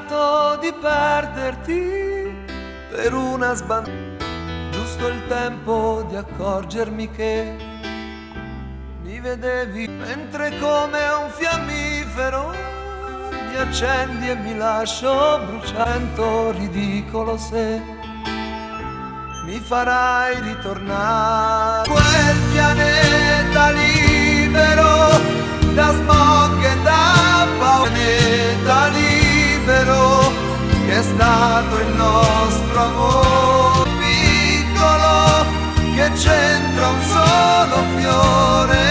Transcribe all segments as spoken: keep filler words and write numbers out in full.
rischiato di perderti per una sbandata, giusto il tempo di accorgermi che mi vedevi, mentre come un fiammifero mi accendi e mi lascio bruciando. Ridicolo se mi farai ritornare quel pianeta libero da smog e da paura, pianeta libero che è stato il nostro amore piccolo, che c'entra un solo fiore,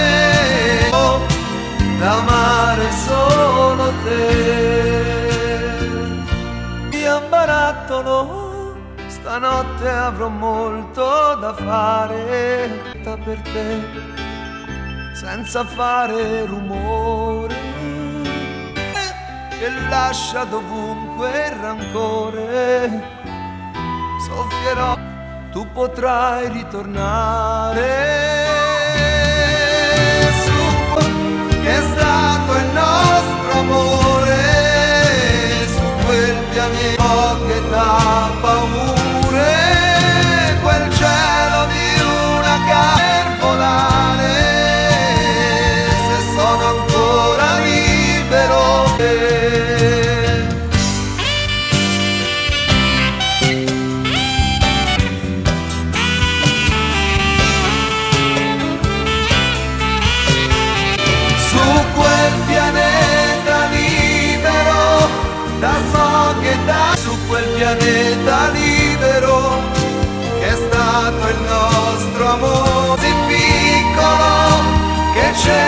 da amare solo te. Mi imbarattolo, stanotte avrò molto da fare per te, senza fare rumore, che lascia dovunque il rancore. Soffierò, tu potrai ritornare su, che è stato il nostro amore, su quel pianeta che dà paure, quel cielo di una casa per volare, se sono ancora libero. Su quel pianeta libero che è stato il nostro amore, così piccolo che c'è